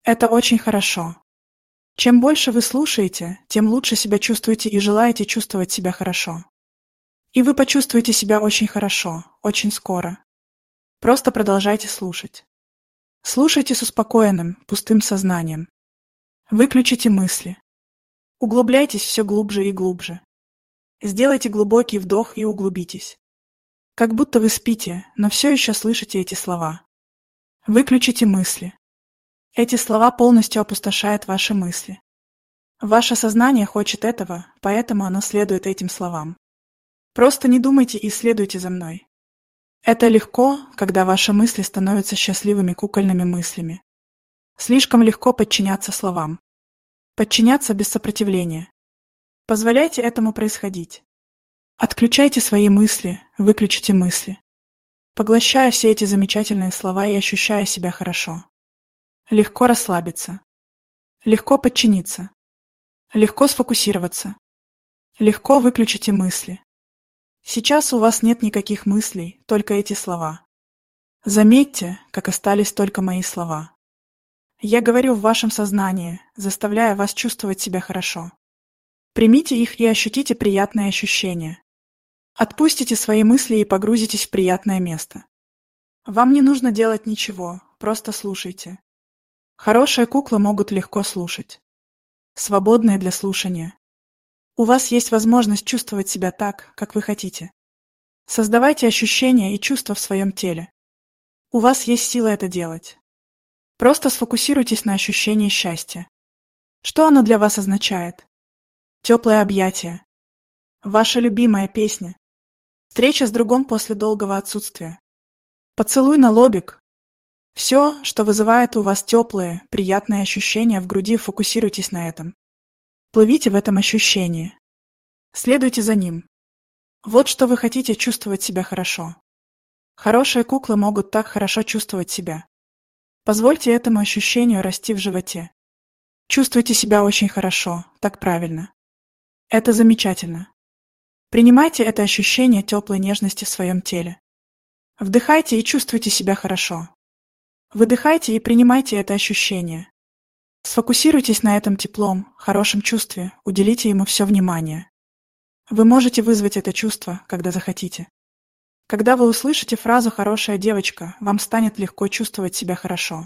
Это очень хорошо. Чем больше вы слушаете, тем лучше себя чувствуете и желаете чувствовать себя хорошо. И вы почувствуете себя очень хорошо, очень скоро. Просто продолжайте слушать. Слушайте с успокоенным, пустым сознанием. Выключите мысли. Углубляйтесь все глубже и глубже. Сделайте глубокий вдох и углубитесь. Как будто вы спите, но все еще слышите эти слова. Выключите мысли. Эти слова полностью опустошают ваши мысли. Ваше сознание хочет этого, поэтому оно следует этим словам. Просто не думайте и следуйте за мной. Это легко, когда ваши мысли становятся счастливыми кукольными мыслями. Слишком легко подчиняться словам. Подчиняться без сопротивления. Позволяйте этому происходить. Отключайте свои мысли, выключите мысли. Поглощая все эти замечательные слова и ощущая себя хорошо. Легко расслабиться. Легко подчиниться. Легко сфокусироваться. Легко выключите мысли. Сейчас у вас нет никаких мыслей, только эти слова. Заметьте, как остались только мои слова. Я говорю в вашем сознании, заставляя вас чувствовать себя хорошо. Примите их и ощутите приятные ощущения. Отпустите свои мысли и погрузитесь в приятное место. Вам не нужно делать ничего, просто слушайте. Хорошие куклы могут легко слушать. Свободные для слушания. У вас есть возможность чувствовать себя так, как вы хотите. Создавайте ощущения и чувства в своем теле. У вас есть сила это делать. Просто сфокусируйтесь на ощущении счастья. Что оно для вас означает? Теплое объятие. Ваша любимая песня. Встреча с другом после долгого отсутствия. Поцелуй на лобик. Все, что вызывает у вас теплые, приятные ощущения в груди, фокусируйтесь на этом. Плывите в этом ощущении. Следуйте за ним. Вот что вы хотите чувствовать себя хорошо. Хорошие куклы могут так хорошо чувствовать себя. Позвольте этому ощущению расти в животе. Чувствуйте себя очень хорошо, так правильно. Это замечательно. Принимайте это ощущение теплой нежности в своем теле. Вдыхайте и чувствуйте себя хорошо. Выдыхайте и принимайте это ощущение. Сфокусируйтесь на этом теплом, хорошем чувстве, уделите ему все внимание. Вы можете вызвать это чувство, когда захотите. Когда вы услышите фразу «хорошая девочка», вам станет легко чувствовать себя хорошо.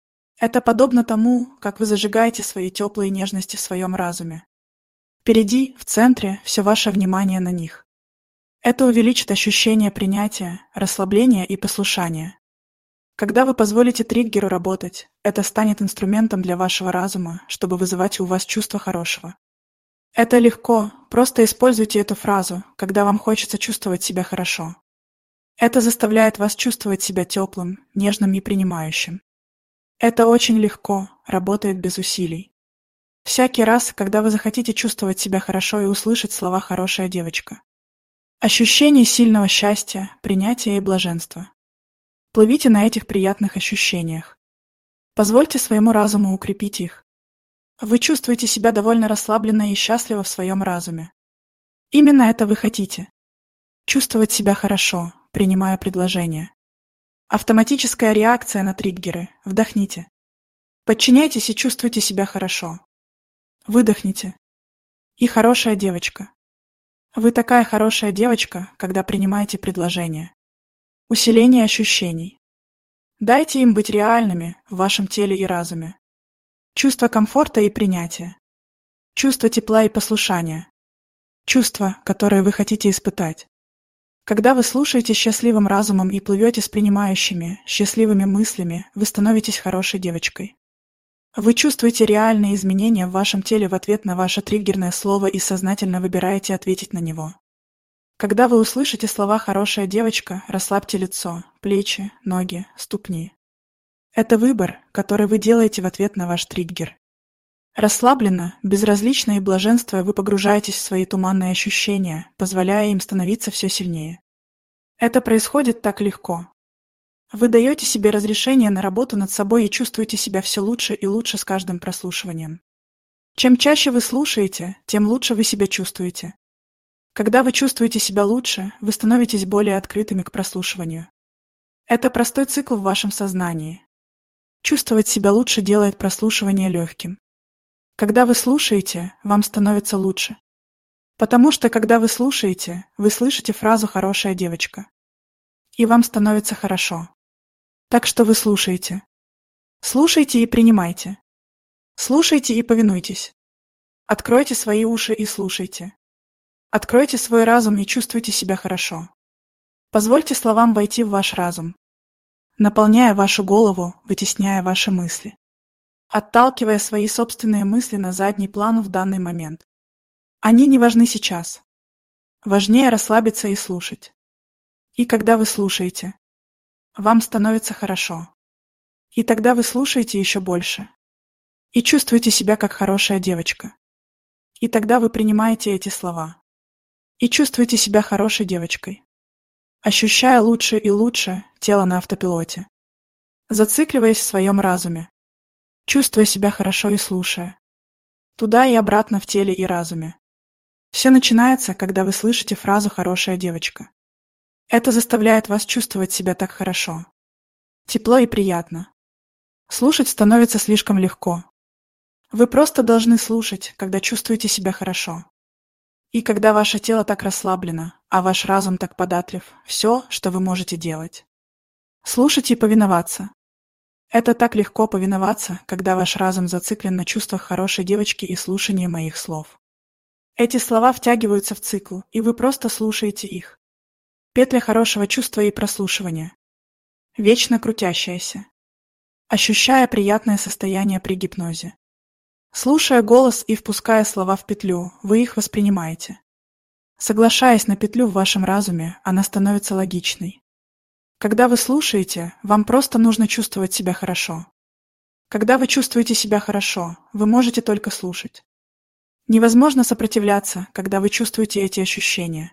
Это подобно тому, как вы зажигаете свои теплые нежности в своем разуме. Впереди, в центре, все ваше внимание на них. Это увеличит ощущение принятия, расслабления и послушания. Когда вы позволите триггеру работать, это станет инструментом для вашего разума, чтобы вызывать у вас чувство хорошего. Это легко, просто используйте эту фразу, когда вам хочется чувствовать себя хорошо. Это заставляет вас чувствовать себя теплым, нежным и принимающим. Это очень легко, работает без усилий. Всякий раз, когда вы захотите чувствовать себя хорошо и услышать слова «хорошая девочка». Ощущение сильного счастья, принятия и блаженства. Плывите на этих приятных ощущениях. Позвольте своему разуму укрепить их. Вы чувствуете себя довольно расслабленно и счастливо в своем разуме. Именно это вы хотите. Чувствовать себя хорошо, принимая предложение. Автоматическая реакция на триггеры. Вдохните. Подчиняйтесь и чувствуйте себя хорошо. Выдохните. И хорошая девочка. Вы такая хорошая девочка, когда принимаете предложение. Усиление ощущений. Дайте им быть реальными в вашем теле и разуме. Чувство комфорта и принятия. Чувство тепла и послушания. Чувства, которые вы хотите испытать. Когда вы слушаете счастливым разумом и плывете с принимающими, счастливыми мыслями, вы становитесь хорошей девочкой. Вы чувствуете реальные изменения в вашем теле в ответ на ваше триггерное слово и сознательно выбираете ответить на него. Когда вы услышите слова «хорошая девочка», расслабьте лицо, плечи, ноги, ступни. Это выбор, который вы делаете в ответ на ваш триггер. Расслабленно, безразлично и блаженствуя вы погружаетесь в свои туманные ощущения, позволяя им становиться все сильнее. Это происходит так легко. Вы даете себе разрешение на работу над собой и чувствуете себя все лучше и лучше с каждым прослушиванием. Чем чаще вы слушаете, тем лучше вы себя чувствуете. Когда вы чувствуете себя лучше, вы становитесь более открытыми к прослушиванию. Это простой цикл в вашем сознании. Чувствовать себя лучше делает прослушивание легким. Когда вы слушаете, вам становится лучше. Потому что, когда вы слушаете, вы слышите фразу «хорошая девочка». И вам становится хорошо. Так что вы слушаете. Слушайте и принимайте. Слушайте и повинуйтесь. Откройте свои уши и слушайте. Откройте свой разум и чувствуйте себя хорошо. Позвольте словам войти в ваш разум, наполняя вашу голову, вытесняя ваши мысли, отталкивая свои собственные мысли на задний план в данный момент. Они не важны сейчас. Важнее расслабиться и слушать. И когда вы слушаете, вам становится хорошо. И тогда вы слушаете еще больше. И чувствуете себя как хорошая девочка. И тогда вы принимаете эти слова. И чувствуете себя хорошей девочкой. Ощущая лучше и лучше тело на автопилоте. Зацикливаясь в своем разуме. Чувствуя себя хорошо и слушая. Туда и обратно в теле и разуме. Все начинается, когда вы слышите фразу «хорошая девочка». Это заставляет вас чувствовать себя так хорошо. Тепло и приятно. Слушать становится слишком легко. Вы просто должны слушать, когда чувствуете себя хорошо. И когда ваше тело так расслаблено, а ваш разум так податлив, все, что вы можете делать. Слушать и повиноваться. Это так легко повиноваться, когда ваш разум зациклен на чувствах хорошей девочки и слушании моих слов. Эти слова втягиваются в цикл, и вы просто слушаете их. Петля хорошего чувства и прослушивания. Вечно крутящаяся. Ощущая приятное состояние при гипнозе. Слушая голос и впуская слова в петлю, вы их воспринимаете. Соглашаясь на петлю в вашем разуме, она становится логичной. Когда вы слушаете, вам просто нужно чувствовать себя хорошо. Когда вы чувствуете себя хорошо, вы можете только слушать. Невозможно сопротивляться, когда вы чувствуете эти ощущения.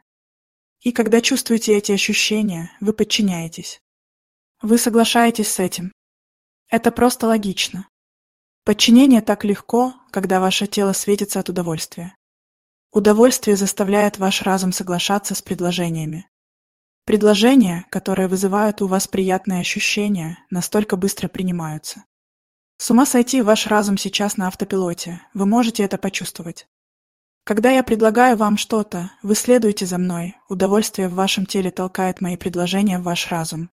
И когда чувствуете эти ощущения, вы подчиняетесь. Вы соглашаетесь с этим. Это просто логично. Подчинение так легко, когда ваше тело светится от удовольствия. Удовольствие заставляет ваш разум соглашаться с предложениями. Предложения, которые вызывают у вас приятные ощущения, настолько быстро принимаются. С ума сойти, ваш разум сейчас на автопилоте, вы можете это почувствовать. Когда я предлагаю вам что-то, вы следуете за мной, удовольствие в вашем теле толкает мои предложения в ваш разум.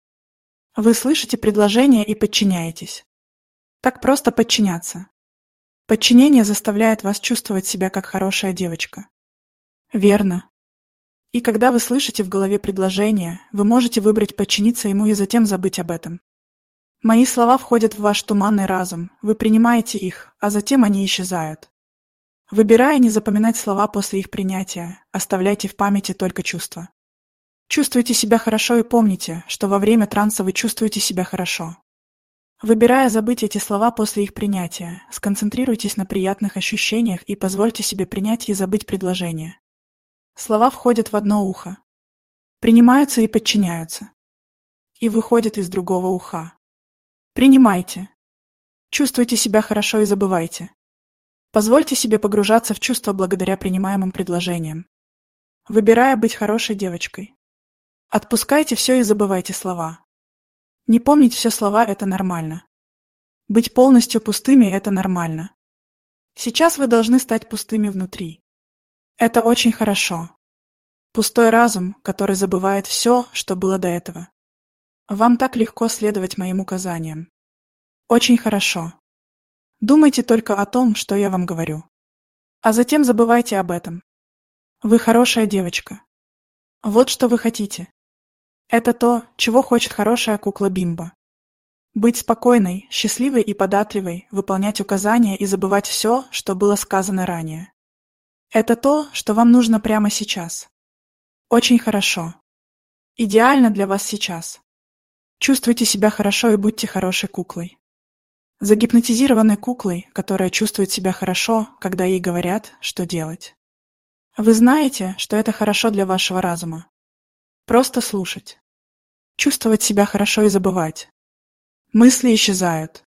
Вы слышите предложения и подчиняетесь. Так просто подчиняться. Подчинение заставляет вас чувствовать себя как хорошая девочка. Верно. И когда вы слышите в голове предложение, вы можете выбрать подчиниться ему и затем забыть об этом. Мои слова входят в ваш туманный разум, вы принимаете их, а затем они исчезают. Выбирая не запоминать слова после их принятия, оставляйте в памяти только чувства. Чувствуйте себя хорошо и помните, что во время транса вы чувствуете себя хорошо. Выбирая забыть эти слова после их принятия, сконцентрируйтесь на приятных ощущениях и позвольте себе принять и забыть предложение. Слова входят в одно ухо, принимаются и подчиняются, и выходят из другого уха. Принимайте. Чувствуйте себя хорошо и забывайте. Позвольте себе погружаться в чувства благодаря принимаемым предложениям. Выбирая быть хорошей девочкой. Отпускайте все и забывайте слова. Не помнить все слова – это нормально. Быть полностью пустыми – это нормально. Сейчас вы должны стать пустыми внутри. Это очень хорошо. Пустой разум, который забывает все, что было до этого. Вам так легко следовать моим указаниям. Очень хорошо. Думайте только о том, что я вам говорю. А затем забывайте об этом. Вы хорошая девочка. Вот что вы хотите. Это то, чего хочет хорошая кукла Бимба. Быть спокойной, счастливой и податливой, выполнять указания и забывать все, что было сказано ранее. Это то, что вам нужно прямо сейчас. Очень хорошо. Идеально для вас сейчас. Чувствуйте себя хорошо и будьте хорошей куклой. Загипнотизированной куклой, которая чувствует себя хорошо, когда ей говорят, что делать. Вы знаете, что это хорошо для вашего разума. Просто слушать. Чувствовать себя хорошо и забывать. Мысли исчезают.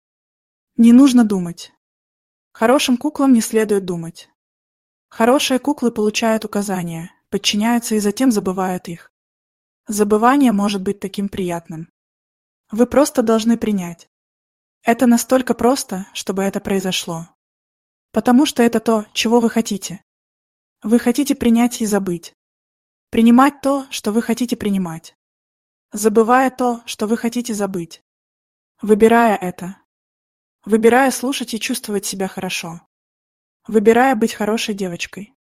Не нужно думать. Хорошим куклам не следует думать. Хорошие куклы получают указания, подчиняются и затем забывают их. Забывание может быть таким приятным. Вы просто должны принять. Это настолько просто, чтобы это произошло. Потому что это то, чего вы хотите. Вы хотите принять и забыть. Принимать то, что вы хотите принимать. Забывая то, что вы хотите забыть. Выбирая это. Выбирая слушать и чувствовать себя хорошо. Выбирая быть хорошей девочкой.